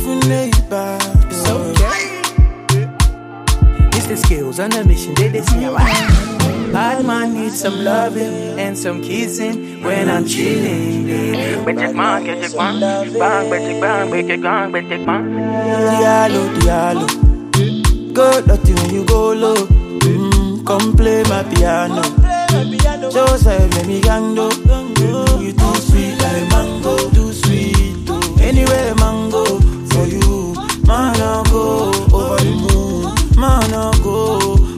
moving laid back. It's okay. It's the skills on the mission, they see how bad man needs some loving and some kissing when I'm chilling. Diallo, Diallo. Go dirty when you go low. Come play my piano. Joseph, let me gango. You too sweet like mango, too sweet. Anywhere mango for you, man I'll go over the moon, man I'll go.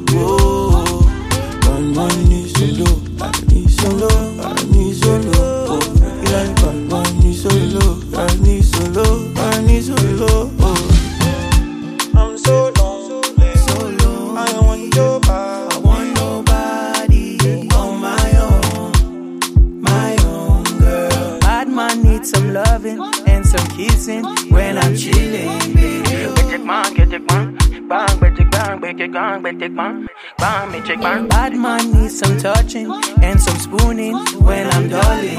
One needs some low, I need some low, I need some low. You like bad, one needs so low, I need so low, I need so low. I'm so lonely, so low. I want nobody, I want nobody on my own girl. Bad man needs some loving and some kissing when I'm chilling. Bad man needs some touching and some spooning when I'm darling.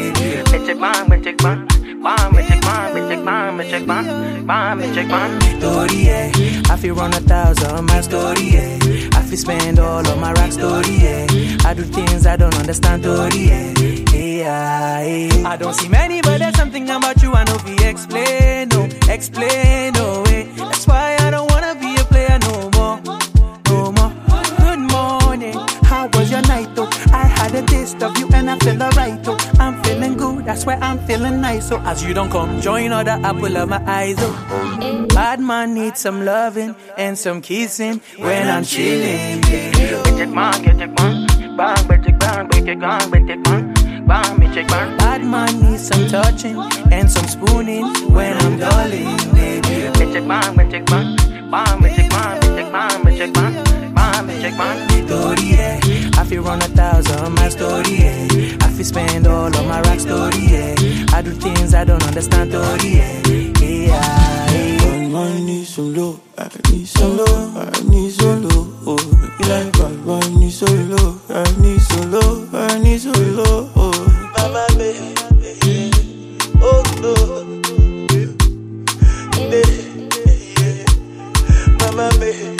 Story, yeah. I feel run 1,000 my story, yeah. I feel spend all of my rap story, yeah. I do things I don't understand, story, yeah. I don't see many, but there's something about you I know we explain, no, way. That's why I don't wanna be a player no more. Good morning, how was your night though? I had a taste of you and I feel alright though. I'm feeling good, that's why I'm feeling nice. So as you don't come, join other apple of my eyes oh. Bad man needs some loving and some kissing when I'm chilling. Bad man needs some touching and some spooning when I'm darling. Story, yeah. I feel run 1,000 my story, yeah. I feel spend all of my rock story, yeah. I do things I don't understand, story, yeah. I need some low, I need some low, I need some low. You like bad, I need so low, I need so low, I need so low. Mama, baby, oh no, baby, mama, baby.